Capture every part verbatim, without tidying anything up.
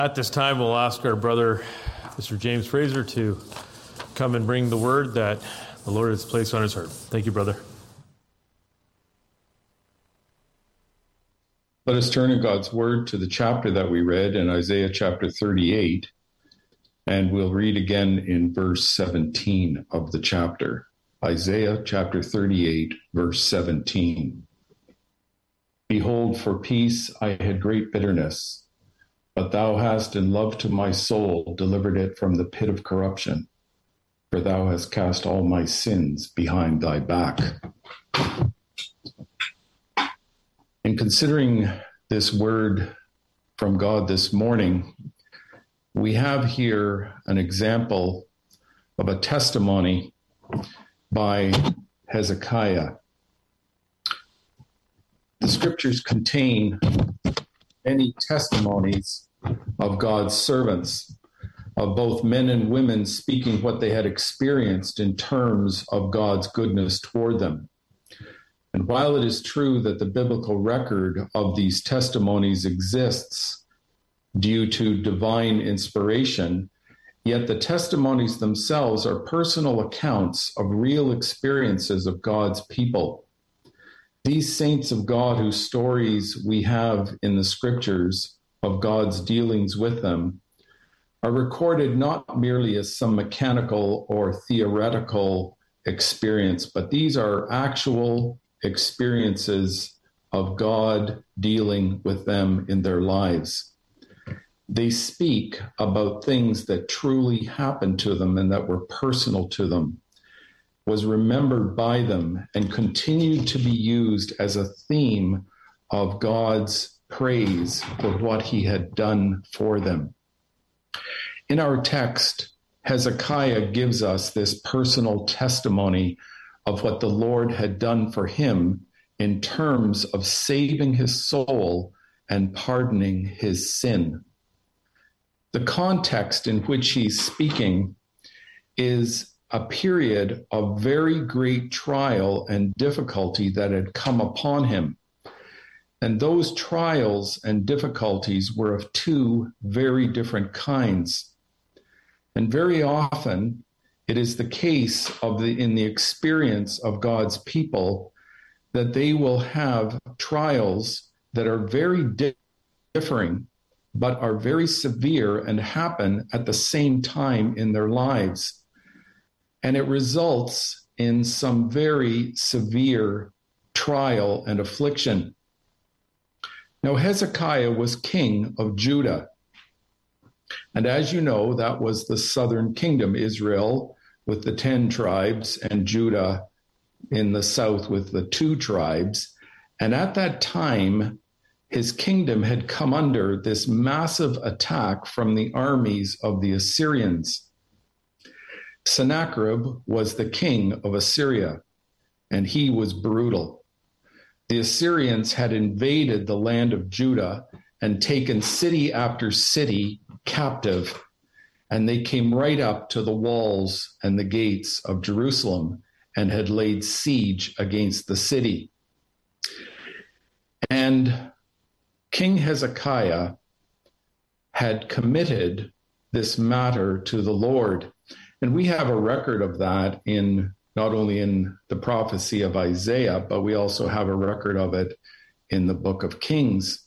At this time, we'll ask our brother, Mister James Fraser, to come and bring the word that the Lord has placed on his heart. Thank you, brother. Let us turn in God's word to the chapter that we read in Isaiah chapter thirty-eight, and we'll read again in verse seventeen of the chapter. Isaiah chapter thirty-eight, verse seventeen. Behold, for peace I had great bitterness, but thou hast in love to my soul delivered it from the pit of corruption, for thou hast cast all my sins behind thy back. In considering this word from God this morning, we have here an example of a testimony by Hezekiah. The scriptures contain many testimonies of God's servants, of both men and women speaking what they had experienced in terms of God's goodness toward them. And while it is true that the biblical record of these testimonies exists due to divine inspiration, yet the testimonies themselves are personal accounts of real experiences of God's people. These saints of God whose stories we have in the scriptures of God's dealings with them are recorded not merely as some mechanical or theoretical experience, but these are actual experiences of God dealing with them in their lives. They speak about things that truly happened to them and that were personal to them, was remembered by them, and continued to be used as a theme of God's praise for what he had done for them. In our text, Hezekiah gives us this personal testimony of what the Lord had done for him in terms of saving his soul and pardoning his sin. The context in which he's speaking is a period of very great trial and difficulty that had come upon him. And those trials and difficulties were of two very different kinds. And very often, it is the case of the in the experience of God's people that they will have trials that are very di- differing, but are very severe and happen at the same time in their lives. And it results in some very severe trial and affliction. Now, Hezekiah was king of Judah. And as you know, that was the southern kingdom, Israel with the ten tribes, and Judah in the south with the two tribes. And at that time, his kingdom had come under this massive attack from the armies of the Assyrians. Sennacherib was the king of Assyria, and he was brutal. The Assyrians had invaded the land of Judah and taken city after city captive, and they came right up to the walls and the gates of Jerusalem and had laid siege against the city. And King Hezekiah had committed this matter to the Lord. And we have a record of that in not only in the prophecy of Isaiah, but we also have a record of it in the book of Kings.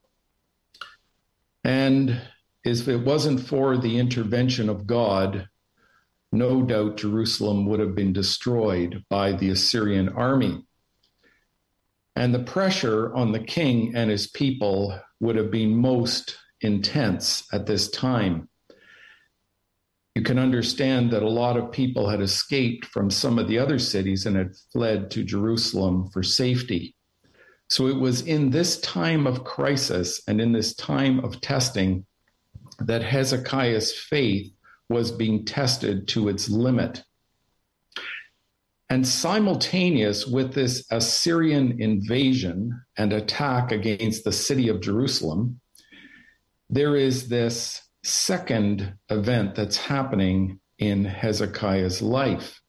And if it wasn't for the intervention of God, no doubt Jerusalem would have been destroyed by the Assyrian army. And the pressure on the king and his people would have been most intense at this time. You can understand that a lot of people had escaped from some of the other cities and had fled to Jerusalem for safety. So it was in this time of crisis and in this time of testing that Hezekiah's faith was being tested to its limit. And simultaneous with this Assyrian invasion and attack against the city of Jerusalem, there is this second event that's happening in Hezekiah's life.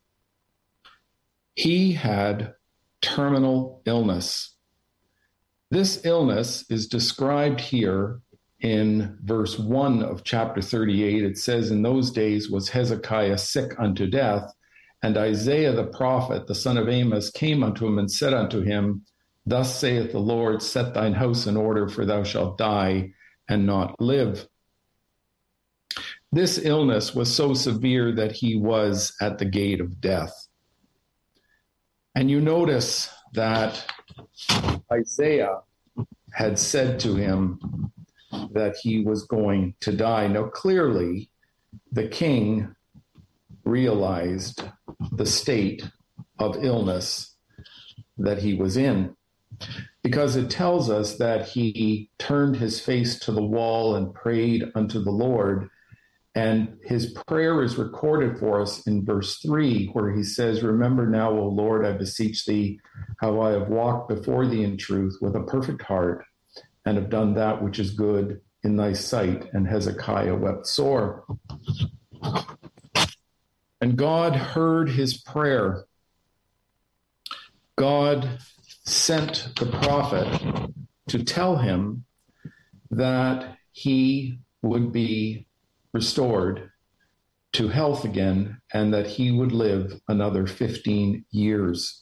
He had terminal illness. This illness is described here in verse one of chapter thirty-eight, it says, "In those days was Hezekiah sick unto death, and Isaiah the prophet, the son of Amos, came unto him and said unto him, Thus saith the Lord, set thine house in order, for thou shalt die and not live." This illness was so severe that he was at the gate of death. And you notice that Isaiah had said to him that he was going to die. Now, clearly, the king realized the state of illness that he was in, because it tells us that he turned his face to the wall and prayed unto the Lord. And his prayer is recorded for us in verse three, where he says, "Remember now, O Lord, I beseech thee, how I have walked before thee in truth with a perfect heart, and have done that which is good in thy sight." And Hezekiah wept sore. And God heard his prayer. God sent the prophet to tell him that he would be restored to health again, and that he would live another fifteen years.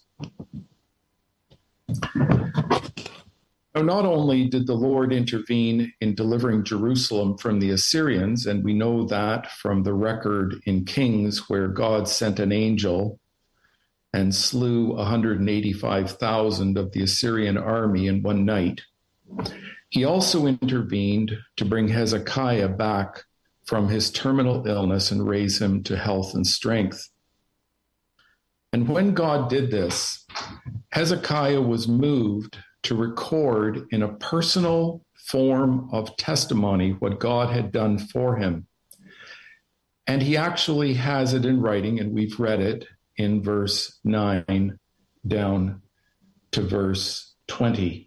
Now, not only did the Lord intervene in delivering Jerusalem from the Assyrians, and we know that from the record in Kings, where God sent an angel and slew one hundred eighty-five thousand of the Assyrian army in one night, he also intervened to bring Hezekiah back from his terminal illness and raise him to health and strength. And when God did this, Hezekiah was moved to record in a personal form of testimony what God had done for him. And he actually has it in writing, and we've read it in verse nine down to verse twenty.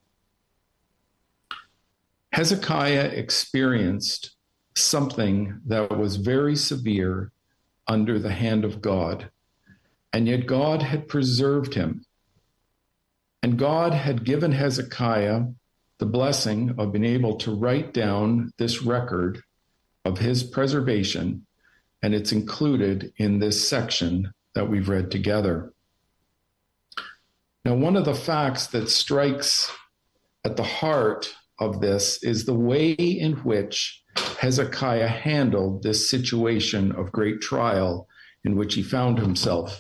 Hezekiah experienced something that was very severe under the hand of God, and yet God had preserved him. And God had given Hezekiah the blessing of being able to write down this record of his preservation, and it's included in this section that we've read together. Now, one of the facts that strikes at the heart of this is the way in which Hezekiah handled this situation of great trial in which he found himself.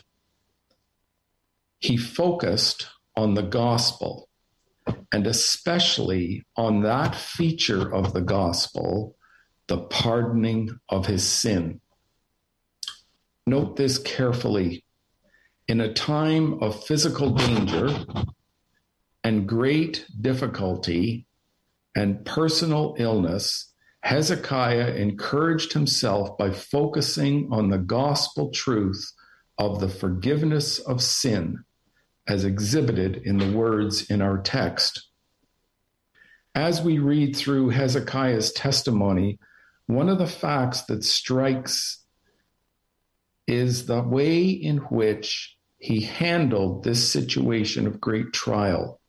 He focused on the gospel, and especially on that feature of the gospel, the pardoning of his sin. Note this carefully. In a time of physical danger and great difficulty and personal illness, Hezekiah encouraged himself by focusing on the gospel truth of the forgiveness of sin, as exhibited in the words in our text. As we read through Hezekiah's testimony, one of the facts that strikes is the way in which he handled this situation of great trial.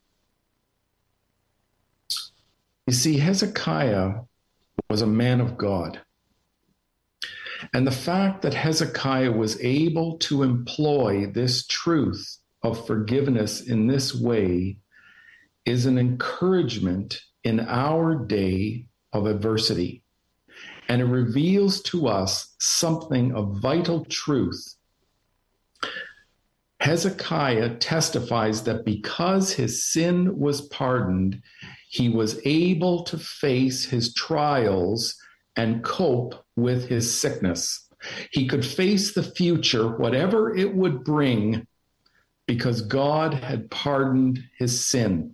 You see, Hezekiah was a man of God. And the fact that Hezekiah was able to employ this truth of forgiveness in this way is an encouragement in our day of adversity. And it reveals to us something of vital truth. Hezekiah testifies that because his sin was pardoned, he was able to face his trials and cope with his sickness. He could face the future, whatever it would bring, because God had pardoned his sin.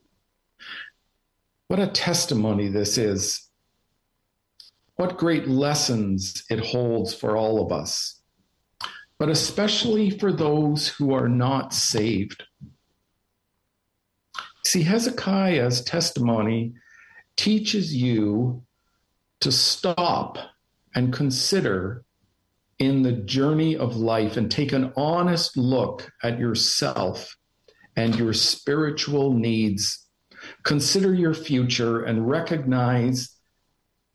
What a testimony this is. What great lessons it holds for all of us, but especially for those who are not saved. See, Hezekiah's testimony teaches you to stop and consider in the journey of life and take an honest look at yourself and your spiritual needs. Consider your future and recognize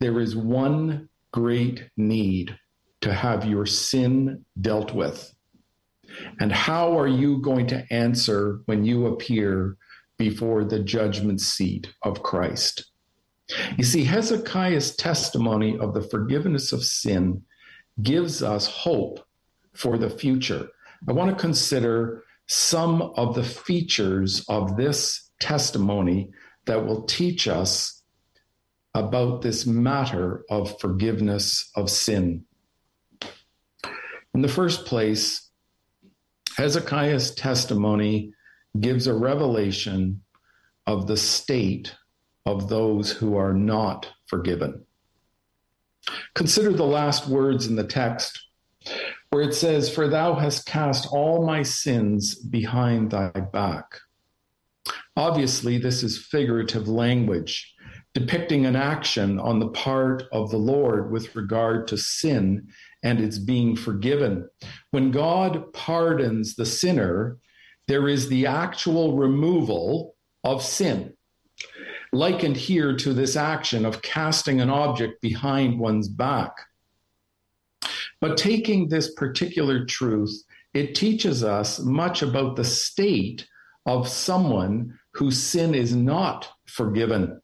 there is one great need to have your sin dealt with. And how are you going to answer when you appear before the judgment seat of Christ? You see, Hezekiah's testimony of the forgiveness of sin gives us hope for the future. I want to consider some of the features of this testimony that will teach us about this matter of forgiveness of sin. In the first place, Hezekiah's testimony gives a revelation of the state of those who are not forgiven. Consider the last words in the text where it says, "For thou hast cast all my sins behind thy back." Obviously, this is figurative language depicting an action on the part of the Lord with regard to sin and its being forgiven. When God pardons the sinner, there is the actual removal of sin, likened here to this action of casting an object behind one's back. But taking this particular truth, it teaches us much about the state of someone whose sin is not forgiven.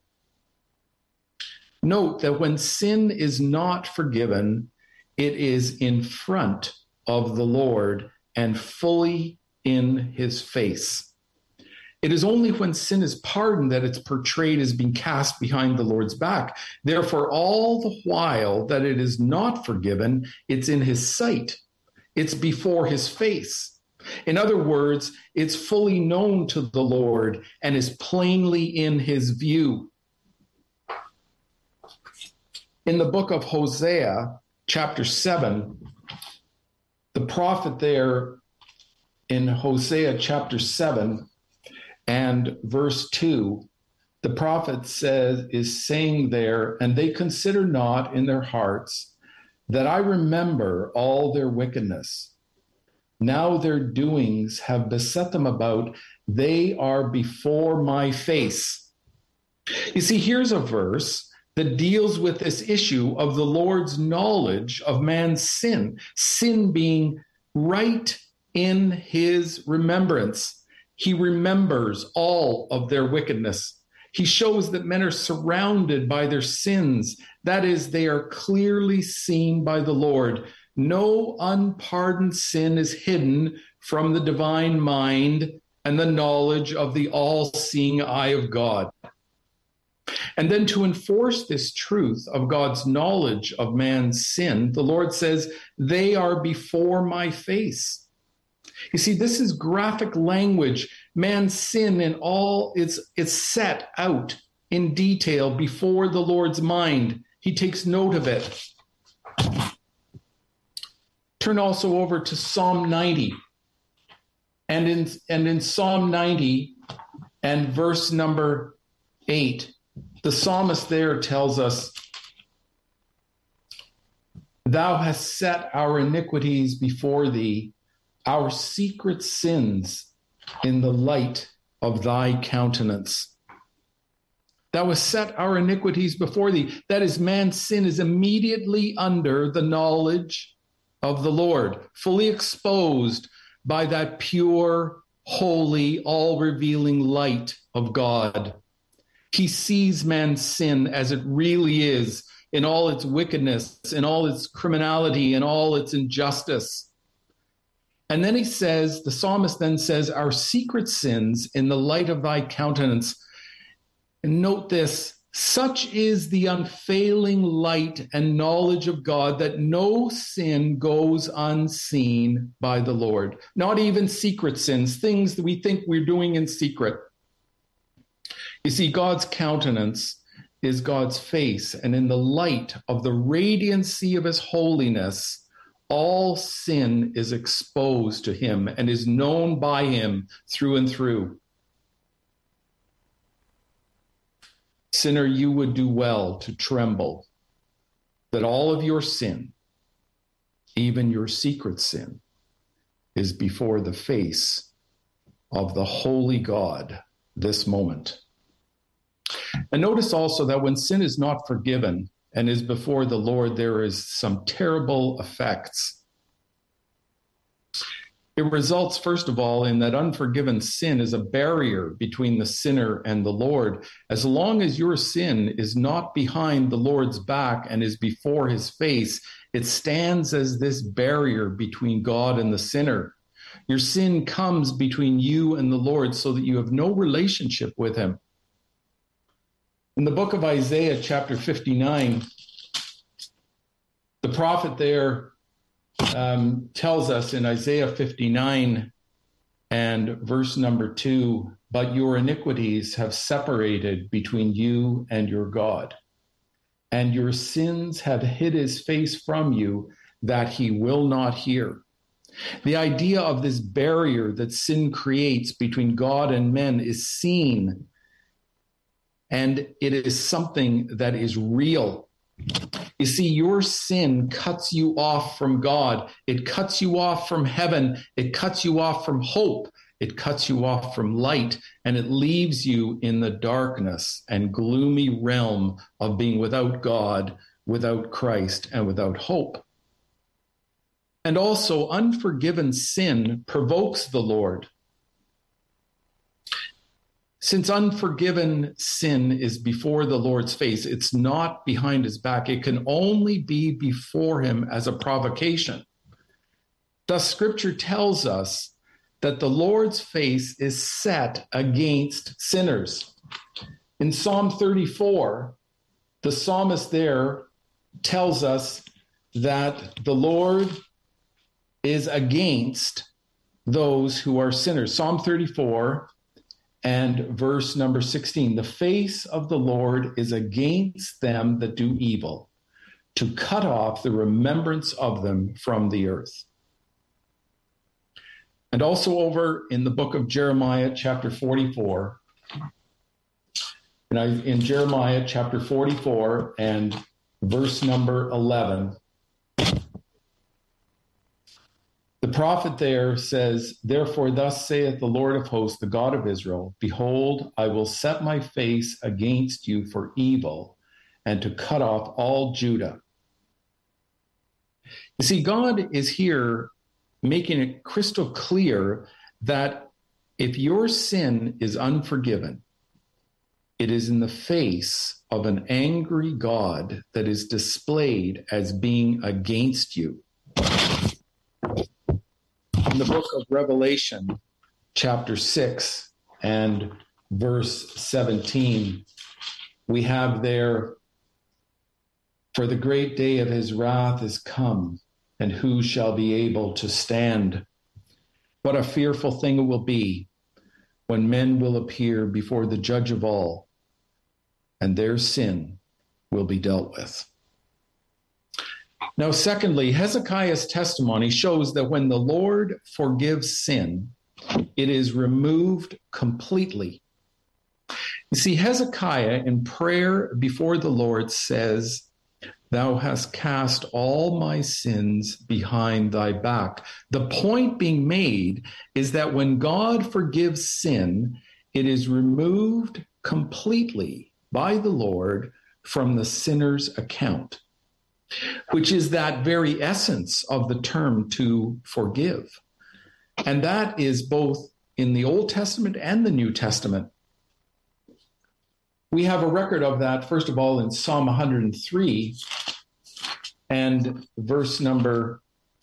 Note that when sin is not forgiven, it is in front of the Lord and fully in his face. It is only when sin is pardoned that it's portrayed as being cast behind the Lord's back. Therefore, all the while that it is not forgiven, it's in his sight. It's before his face. In other words, it's fully known to the Lord and is plainly in his view. In the book of Hosea, chapter seven, the prophet there in Hosea chapter seven and verse two, the prophet says, is saying there, "And they consider not in their hearts that I remember all their wickedness. Now their doings have beset them about. They are before my face." You see, here's a verse that deals with this issue of the Lord's knowledge of man's sin, sin being right in his remembrance. He remembers all of their wickedness. He shows that men are surrounded by their sins. That is, they are clearly seen by the Lord. No unpardoned sin is hidden from the divine mind and the knowledge of the all-seeing eye of God. And then to enforce this truth of God's knowledge of man's sin, the Lord says, "They are before my face." You see, this is graphic language. Man's sin in all it's it's set out in detail before the Lord's mind. He takes note of it. Turn also over to Psalm ninety. And in and in Psalm ninety and verse number eight, the psalmist there tells us, "Thou hast set our iniquities before thee, our secret sins in the light of thy countenance." Thou hast set our iniquities before thee. That is, man's sin is immediately under the knowledge of the Lord, fully exposed by that pure, holy, all-revealing light of God. He sees man's sin as it really is, in all its wickedness, in all its criminality, in all its injustice. And then he says, the psalmist then says, "Our secret sins in the light of thy countenance." And note this, such is the unfailing light and knowledge of God that no sin goes unseen by the Lord. Not even secret sins, things that we think we're doing in secret. You see, God's countenance is God's face, and in the light of the radiancy of his holiness, all sin is exposed to him and is known by him through and through. Sinner, you would do well to tremble that all of your sin, even your secret sin, is before the face of the holy God this moment. And notice also that when sin is not forgiven and is before the Lord, there is some terrible effects. It results, first of all, in that unforgiven sin is a barrier between the sinner and the Lord. As long as your sin is not behind the Lord's back and is before his face, it stands as this barrier between God and the sinner. Your sin comes between you and the Lord so that you have no relationship with him. In the book of Isaiah, chapter fifty-nine, the prophet there um, tells us in Isaiah fifty-nine and verse number two, "But your iniquities have separated between you and your God, and your sins have hid his face from you, that he will not hear." The idea of this barrier that sin creates between God and men is seen, and it is something that is real. You see, your sin cuts you off from God. It cuts you off from heaven. It cuts you off from hope. It cuts you off from light, and it leaves you in the darkness and gloomy realm of being without God, without Christ, and without hope. And also, unforgiven sin provokes the Lord. Since unforgiven sin is before the Lord's face, it's not behind his back. It can only be before him as a provocation. Thus, Scripture tells us that the Lord's face is set against sinners. In Psalm thirty-four, the psalmist there tells us that the Lord is against those who are sinners. Psalm thirty-four and verse number sixteen, "The face of the Lord is against them that do evil, to cut off the remembrance of them from the earth." And also over in the book of Jeremiah, chapter forty-four, and I, in Jeremiah chapter forty-four and verse number eleven, the prophet there says, "Therefore thus saith the Lord of hosts, the God of Israel, Behold, I will set my face against you for evil, and to cut off all Judah." You see, God is here making it crystal clear that if your sin is unforgiven, it is in the face of an angry God that is displayed as being against you. In the book of Revelation, chapter six and verse seventeen, we have there, "For the great day of his wrath is come, and who shall be able to stand? What a fearful thing it will be when men will appear before the judge of all, and their sin will be dealt with." Now, secondly, Hezekiah's testimony shows that when the Lord forgives sin, it is removed completely. You see, Hezekiah in prayer before the Lord says, "Thou hast cast all my sins behind thy back." The point being made is that when God forgives sin, it is removed completely by the Lord from the sinner's account, which is that very essence of the term to forgive. And that is both in the Old Testament and the New Testament. We have a record of that, first of all, in Psalm one hundred three and verse number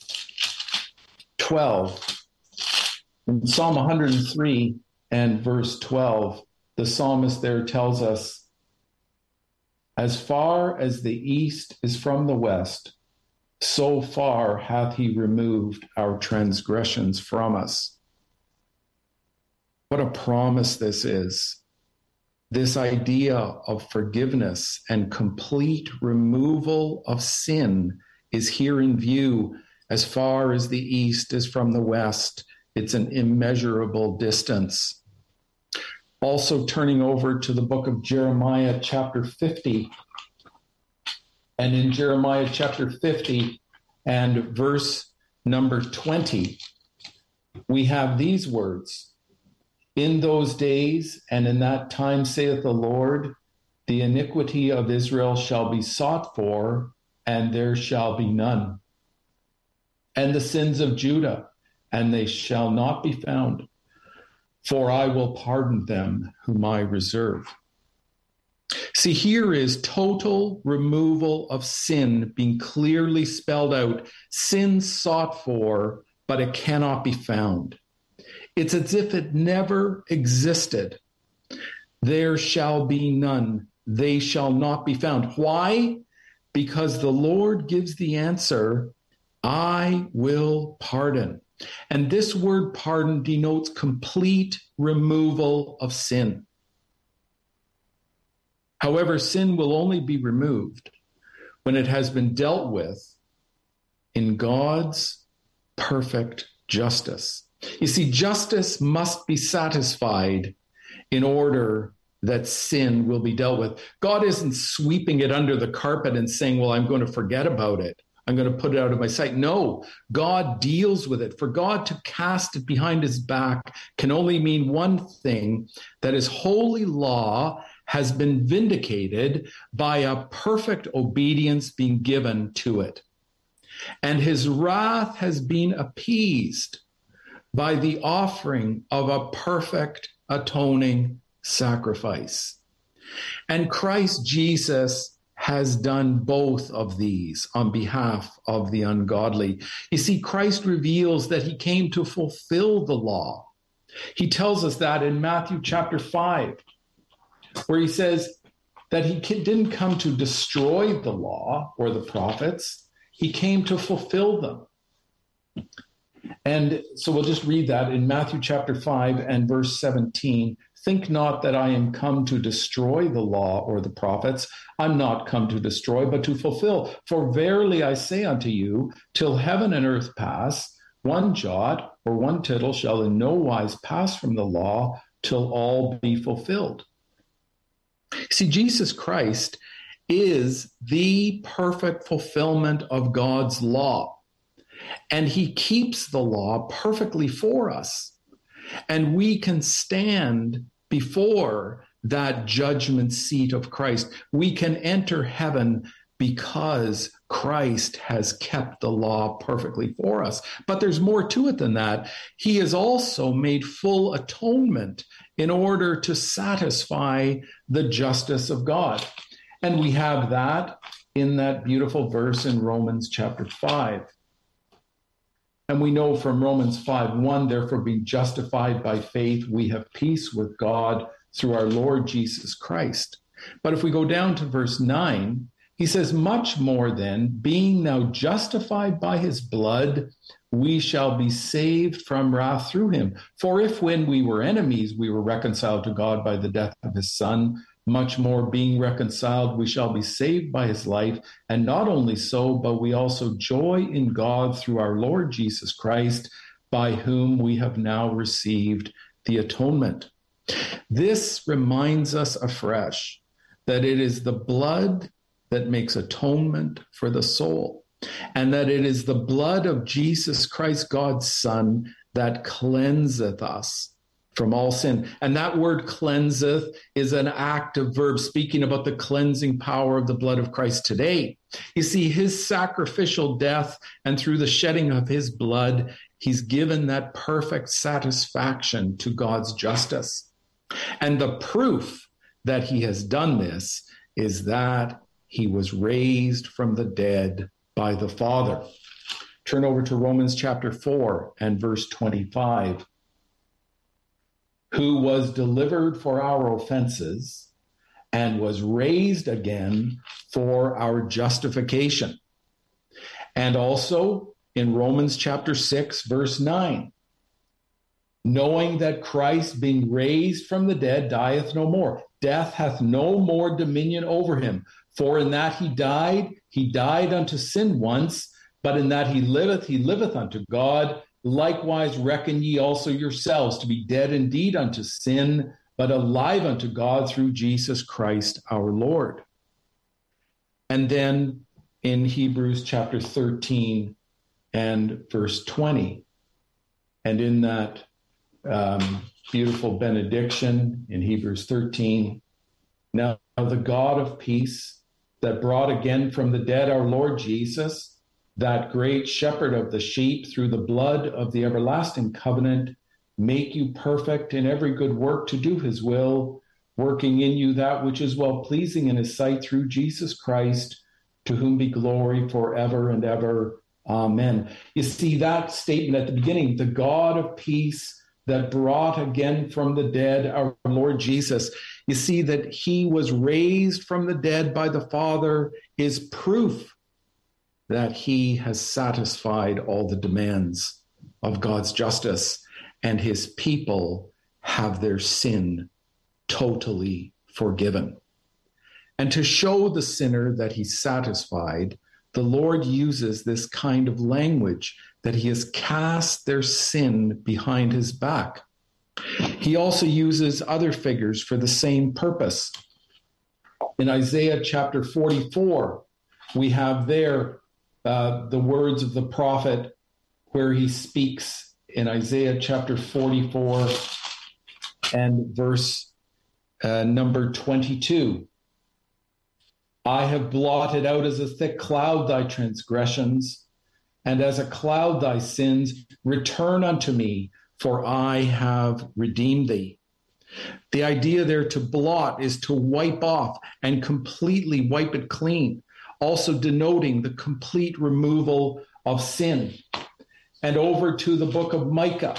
twelve. In Psalm one hundred three and verse twelve, the psalmist there tells us, "As far as the east is from the west, so far hath he removed our transgressions from us." What a promise this is. This idea of forgiveness and complete removal of sin is here in view. As far as the east is from the west, it's an immeasurable distance. Also turning over to the book of Jeremiah, chapter fifty. And in Jeremiah chapter fifty and verse number twenty, we have these words: "In those days and in that time, saith the Lord, The iniquity of Israel shall be sought for, and there shall be none. And the sins of Judah, and they shall not be found. For I will pardon them whom I reserve. See, here is total removal of sin being clearly spelled out. Sin sought for, but it cannot be found. It's as if it never existed. There shall be none. They shall not be found. Why? Because the Lord gives the answer, I will pardon. And this word pardon denotes complete removal of sin. However, sin will only be removed when it has been dealt with in God's perfect justice. You see, justice must be satisfied in order that sin will be dealt with. God isn't sweeping it under the carpet and saying, well, I'm going to forget about it. I'm going to put it out of my sight. No, God deals with it. For God to cast it behind his back can only mean one thing, that his holy law has been vindicated by a perfect obedience being given to it. And his wrath has been appeased by the offering of a perfect atoning sacrifice. And Christ Jesus has done both of these on behalf of the ungodly. You see, Christ reveals that he came to fulfill the law. He tells us that in Matthew chapter five, where he says that he didn't come to destroy the law or the prophets. He came to fulfill them. And so we'll just read that in Matthew chapter five and verse seventeen. Think not that I am come to destroy the law or the prophets. I'm not come to destroy, but to fulfill. For verily I say unto you, till heaven and earth pass, one jot or one tittle shall in no wise pass from the law till all be fulfilled. See, Jesus Christ is the perfect fulfillment of God's law. And he keeps the law perfectly for us. And we can stand before that judgment seat of Christ. We can enter heaven because Christ has kept the law perfectly for us. But there's more to it than that. He has also made full atonement in order to satisfy the justice of God. And we have that in that beautiful verse in Romans chapter five. And we know from Romans five one, therefore being justified by faith, we have peace with God through our Lord Jesus Christ. But if we go down to verse nine, he says, much more then, being now justified by his blood, we shall be saved from wrath through him. For if when we were enemies, we were reconciled to God by the death of his son, much more being reconciled, we shall be saved by his life. And not only so, but we also joy in God through our Lord Jesus Christ, by whom we have now received the atonement. This reminds us afresh that it is the blood that makes atonement for the soul, and that it is the blood of Jesus Christ, God's Son, that cleanseth us from all sin. And that word cleanseth is an active verb speaking about the cleansing power of the blood of Christ today. You see, his sacrificial death and through the shedding of his blood, he's given that perfect satisfaction to God's justice. And the proof that he has done this is that he was raised from the dead by the Father. Turn over to Romans chapter four and verse twenty-five. Who was delivered for our offenses and was raised again for our justification. And also in Romans chapter six, verse nine, knowing that Christ being raised from the dead dieth no more. Death hath no more dominion over him. For in that he died, he died unto sin once, but in that he liveth, he liveth unto God. Likewise reckon ye also yourselves to be dead indeed unto sin, but alive unto God through Jesus Christ our Lord. And then in Hebrews chapter thirteen and verse twenty, and in that um, beautiful benediction in Hebrews thirteen, Now the God of peace that brought again from the dead our Lord Jesus, that great shepherd of the sheep, through the blood of the everlasting covenant, make you perfect in every good work to do his will, working in you that which is well-pleasing in his sight through Jesus Christ, to whom be glory forever and ever. Amen. You see that statement at the beginning, the God of peace that brought again from the dead our Lord Jesus. You see that he was raised from the dead by the Father is proof that he has satisfied all the demands of God's justice, and his people have their sin totally forgiven. And to show the sinner that he's satisfied, the Lord uses this kind of language, that he has cast their sin behind his back. He also uses other figures for the same purpose. In Isaiah chapter forty-four, we have there uh, the words of the prophet where he speaks in Isaiah chapter forty-four and verse uh, number twenty-two. I have blotted out as a thick cloud thy transgressions, and as a cloud thy sins. Return unto me, for I have redeemed thee. The idea there to blot is to wipe off and completely wipe it clean, also denoting the complete removal of sin. And over to the book of Micah.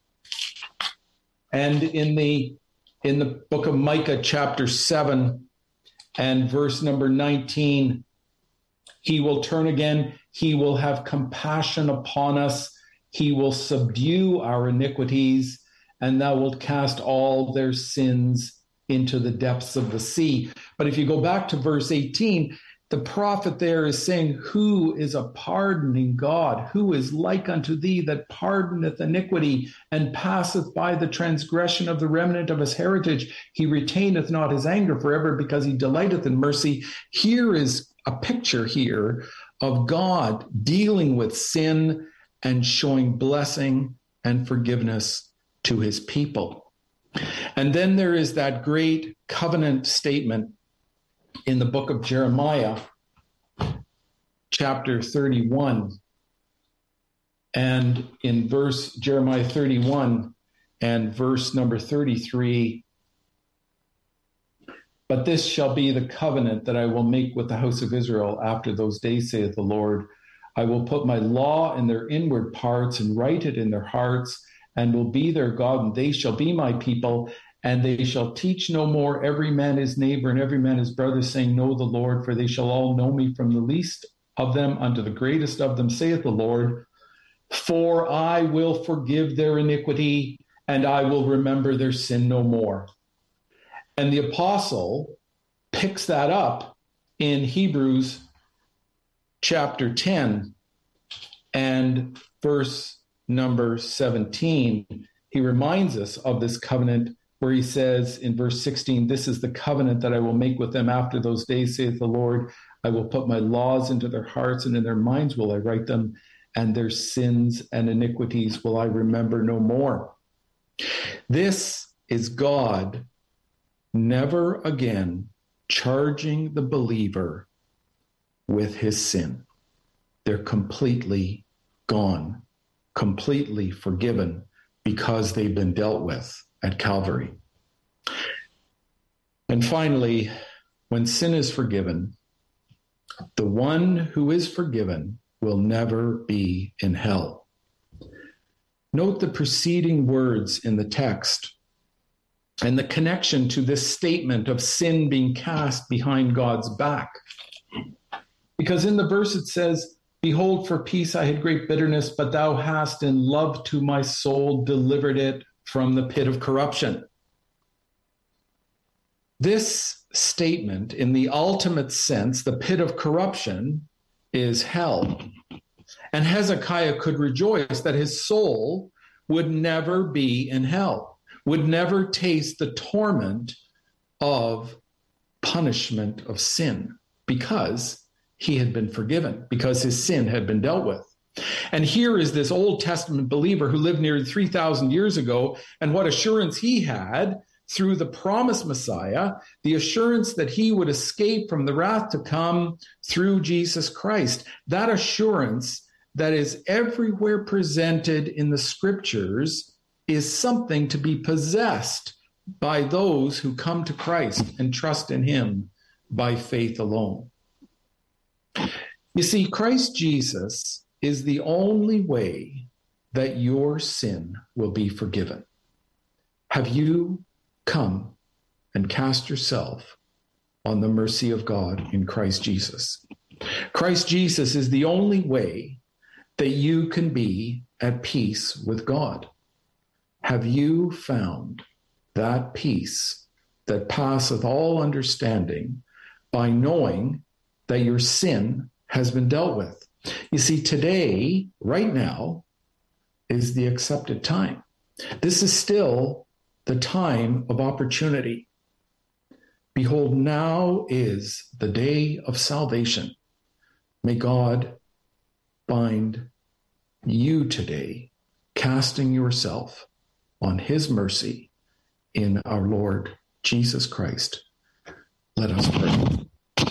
And in the, in the book of Micah, chapter seven, and verse number nineteen, he will turn again. He will have compassion upon us. He will subdue our iniquities, and thou wilt cast all their sins into the depths of the sea. But if you go back to verse eighteen, the prophet there is saying, who is a pardoning God? Who is like unto thee, that pardoneth iniquity and passeth by the transgression of the remnant of his heritage? He retaineth not his anger forever, because he delighteth in mercy. Here is a picture here of God dealing with sin and showing blessing and forgiveness to his people. And then there is that great covenant statement in the book of Jeremiah, chapter thirty-one, and in verse Jeremiah thirty-one and verse number thirty-three, but this shall be the covenant that I will make with the house of Israel after those days, saith the Lord. I will put my law in their inward parts and write it in their hearts, and will be their God, and they shall be my people. And they shall teach no more every man his neighbor and every man his brother, saying, Know the Lord, for they shall all know me, from the least of them unto the greatest of them, saith the Lord. For I will forgive their iniquity, and I will remember their sin no more. And the apostle picks that up in Hebrews chapter ten and verse number seventeen. He reminds us of this covenant, where he says in verse sixteen, this is the covenant that I will make with them after those days, saith the Lord. I will put my laws into their hearts, and in their minds will I write them, and their sins and iniquities will I remember no more. This is God never again charging the believer with his sin. They're completely gone, completely forgiven, because they've been dealt with at Calvary. And finally, when sin is forgiven, the one who is forgiven will never be in hell. Note the preceding words in the text and the connection to this statement of sin being cast behind God's back. Because in the verse it says, Behold, for peace I had great bitterness, but thou hast in love to my soul delivered it from the pit of corruption. This statement, in the ultimate sense, the pit of corruption, is hell. And Hezekiah could rejoice that his soul would never be in hell, would never taste the torment of punishment of sin, because he had been forgiven, because his sin had been dealt with. And here is this Old Testament believer who lived nearly three thousand years ago, and what assurance he had through the promised Messiah, the assurance that he would escape from the wrath to come through Jesus Christ. That assurance that is everywhere presented in the scriptures is something to be possessed by those who come to Christ and trust in him by faith alone. You see, Christ Jesus is the only way that your sin will be forgiven. Have you come and cast yourself on the mercy of God in Christ Jesus? Christ Jesus is the only way that you can be at peace with God. Have you found that peace that passeth all understanding by knowing that your sin has been dealt with? You see, today, right now, is the accepted time. This is still the time of opportunity. Behold, now is the day of salvation. May God find you today, casting yourself on his mercy in our Lord Jesus Christ. Let us pray.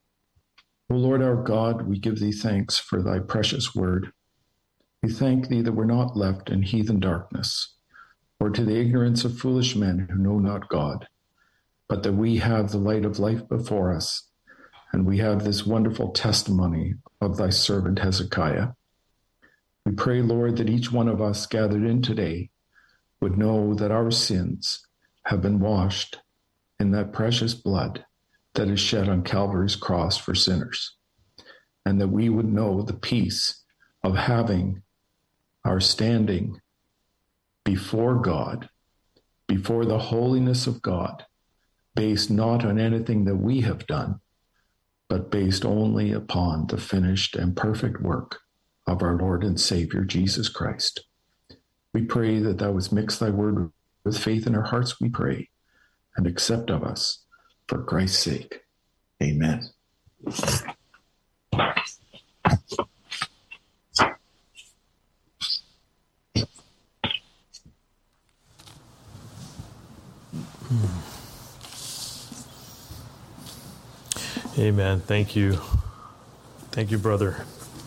O Lord our God, we give thee thanks for thy precious word. We thank thee that we're not left in heathen darkness, or to the ignorance of foolish men who know not God, but that we have the light of life before us, and we have this wonderful testimony of thy servant Hezekiah. We pray, Lord, that each one of us gathered in today would know that our sins have been washed in that precious blood that is shed on Calvary's cross for sinners, and that we would know the peace of having our standing before God, before the holiness of God, based not on anything that we have done, but based only upon the finished and perfect work of our Lord and Savior, Jesus Christ. We pray that thou wouldst mix thy word with faith in our hearts, we pray, and accept of us for Christ's sake. Amen. Amen. Thank you. Thank you, brother.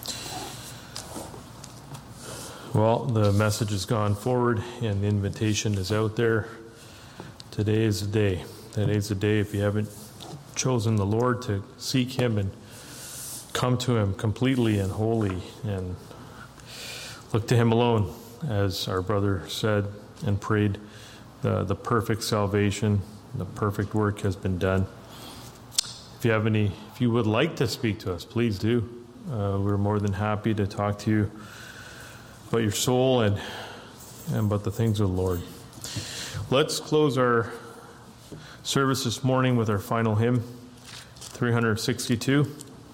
Well, the message has gone forward and the invitation is out there. Today is the day. Today is the day if you haven't chosen the Lord to seek him and come to him completely and wholly and look to him alone, as our brother said and prayed. The, the perfect salvation, the perfect work has been done. If you have any, if you would like to speak to us, please do. Uh, we're more than happy to talk to you about your soul and, and about the things of the Lord. Let's close our service this morning with our final hymn, three sixty-two.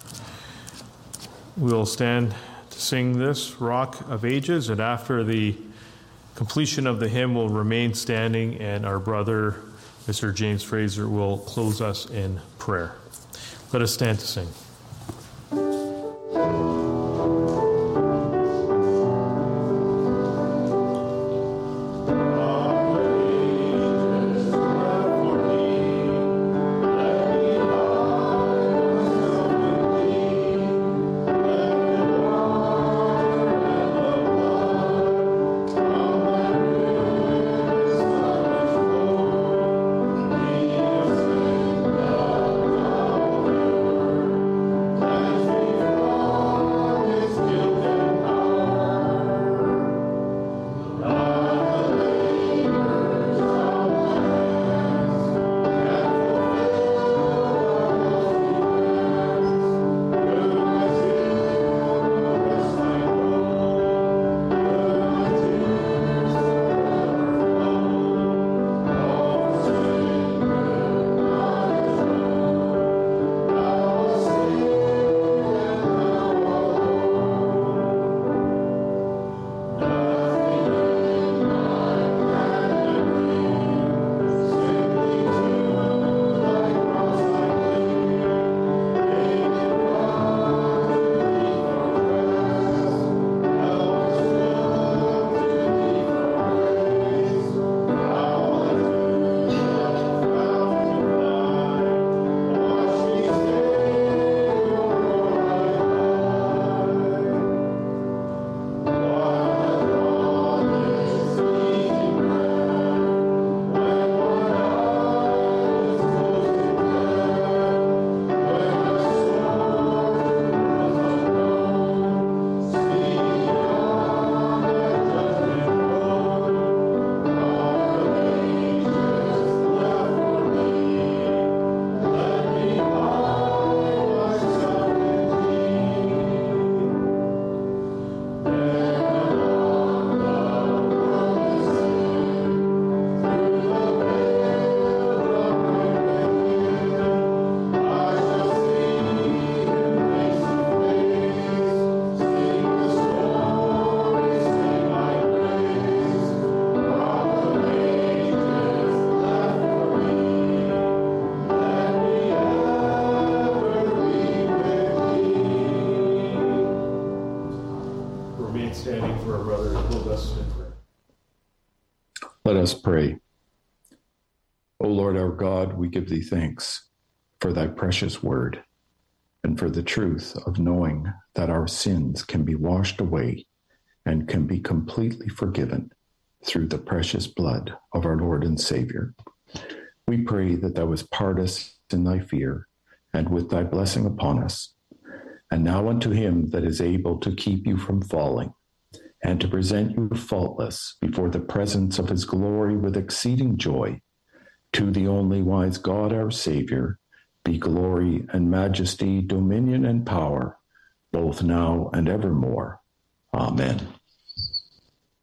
We'll stand to sing this, Rock of Ages, and after the completion of the hymn, we'll remain standing, and our brother, Mister James Fraser, will close us in prayer. Let us stand to sing. standing for our brother Lucas in prayer. Let us pray. O Lord our God, we give thee thanks for thy precious word and for the truth of knowing that our sins can be washed away and can be completely forgiven through the precious blood of our Lord and Savior. We pray that thou wouldst part us in thy fear and with thy blessing upon us. And now unto him that is able to keep you from falling and to present you faultless before the presence of his glory with exceeding joy, to the only wise God, our Savior, be glory and majesty, dominion and power, both now and evermore. Amen.